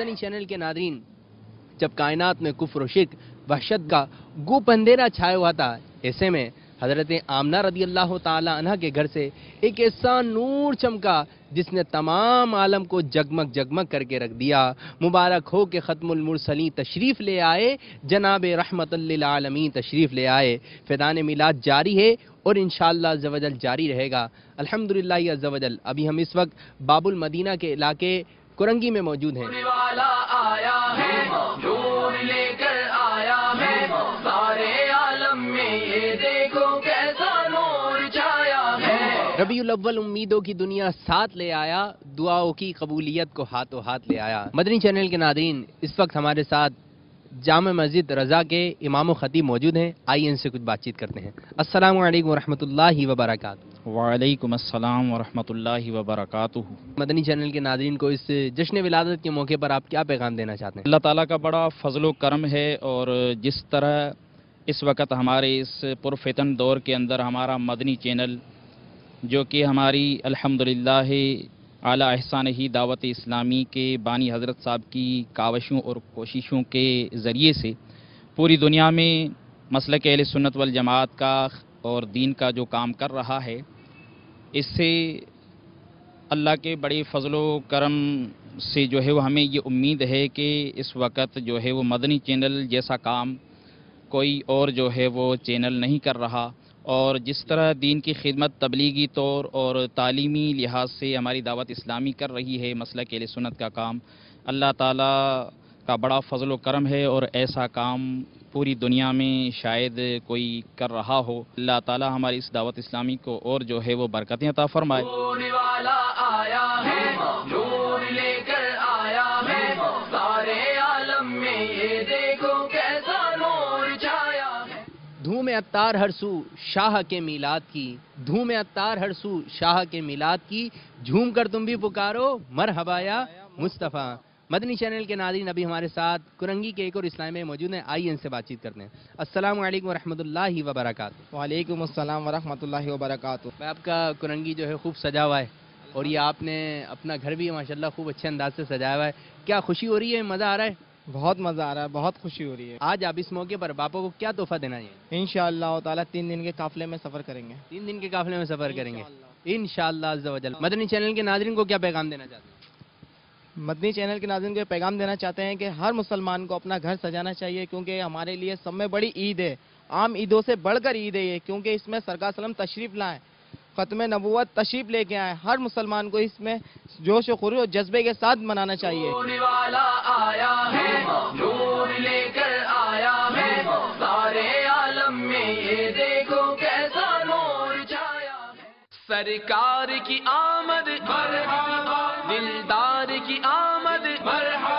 مدنی channel کے ناظرین، جب کائنات میں کفر و شرک وحشت کا گوپ اندھیرا چھایا ہوا تھا، ایسے میں حضرت آمنہ رضی اللہ تعالی عنہ کے گھر سے ایک ایسا نور چمکا جس نے تمام عالم کو جگمگ جگمگ کر کے رکھ دیا۔ مبارک ہو کہ ختم المرسلین تشریف لے آئے، جناب رحمت للعالمین تشریف لے آئے۔ فیضان میلاد جاری ہے اور انشاءاللہ عز و جل جاری رہے گا الحمدللہ عز و جل۔ ابھی ہم اس وقت باب المدینہ کے علاقے کرنگی میں موجود ہیں۔ ربیع الاول امیدوں کی دنیا ساتھ لے آیا، دعاؤں کی قبولیت کو ہاتھوں ہاتھ لے آیا۔ مدنی چینل کے ناظرین، اس وقت ہمارے ساتھ جامع مسجد رضا کے امام و خطیب موجود ہیں، آئیے ان سے کچھ بات چیت کرتے ہیں۔ السلام علیکم ورحمۃ اللہ وبرکاتہ۔ وعلیکم السلام ورحمۃ اللہ وبرکاتہ۔ مدنی چینل کے ناظرین کو اس جشن ولادت کے موقع پر آپ کیا پیغام دینا چاہتے ہیں؟ اللہ تعالیٰ کا بڑا فضل و کرم ہے، اور جس طرح اس وقت ہمارے اس پرفتن دور کے اندر ہمارا مدنی چینل، جو کہ ہماری الحمدللہ اعلیٰ احسان ہی دعوت اسلامی کے بانی حضرت صاحب کی کاوشوں اور کوششوں کے ذریعے سے پوری دنیا میں مسلک اہل سنت والجماعت کا اور دین کا جو کام کر رہا ہے، اس سے اللہ کے بڑے فضل و کرم سے جو ہے وہ ہمیں یہ امید ہے کہ اس وقت جو ہے وہ مدنی چینل جیسا کام کوئی اور جو ہے وہ چینل نہیں کر رہا، اور جس طرح دین کی خدمت تبلیغی طور اور تعلیمی لحاظ سے ہماری دعوت اسلامی کر رہی ہے مسلک اہل سنت کا کام، اللہ تعالیٰ کا بڑا فضل و کرم ہے، اور ایسا کام پوری دنیا میں شاید کوئی کر رہا ہو۔ اللہ تعالیٰ ہماری اس دعوت اسلامی کو اور جو ہے وہ برکتیں عطا فرمائے۔ دھوم عطار ہر سو شاہ کے میلاد کی، دھوم عطار ہر سو شاہ کے میلاد کی، جھوم کر تم بھی پکارو مرحبا یا مصطفیٰ۔ مدنی چینل کے ناظرین، ابھی ہمارے ساتھ کرنگی کے ایک اور اسلام میں موجود ہیں، آئیے ان سے بات چیت کرتے ہیں۔ السلام علیکم ورحمۃ اللہ وبرکاتہ۔ وعلیکم السلام ورحمۃ اللہ وبرکاتہ۔ میں آپ کا کرنگی جو ہے خوب سجا ہوا ہے، اور یہ آپ نے اپنا گھر بھی ماشاءاللہ خوب اچھے انداز سے سجایا ہوا ہے، کیا خوشی ہو رہی ہے؟ مزہ آ رہا ہے؟ بہت مزہ آ رہا ہے، بہت خوشی ہو رہی ہے۔ آج آپ اس موقع پر باپا کو کیا تحفہ دینا چاہیے؟ انشاءاللہ تعالیٰ 3 دن کے قافلے میں سفر کریں گے۔ 3 دن کے قافلے میں سفر کریں گے انشاءاللہ عز و جل۔ مدنی چینل کے ناظرین کو کیا پیغام دینا چاہتے ہیں؟ مدنی چینل کے ناظرین کو یہ پیغام دینا چاہتے ہیں کہ ہر مسلمان کو اپنا گھر سجانا چاہیے، کیونکہ ہمارے لیے سب میں بڑی عید ہے، عام عیدوں سے بڑھ کر عید ہے یہ، کیونکہ اس میں سرکار صلی اللہ علیہ وسلم تشریف لائیں، ختم نبوت تشریف لے کے آئے۔ ہر مسلمان کو اس میں جوش و خروش اور جذبے کے ساتھ منانا چاہیے۔ سرکار کی آمد مرحبا، دلدار کی آمد مرحبا،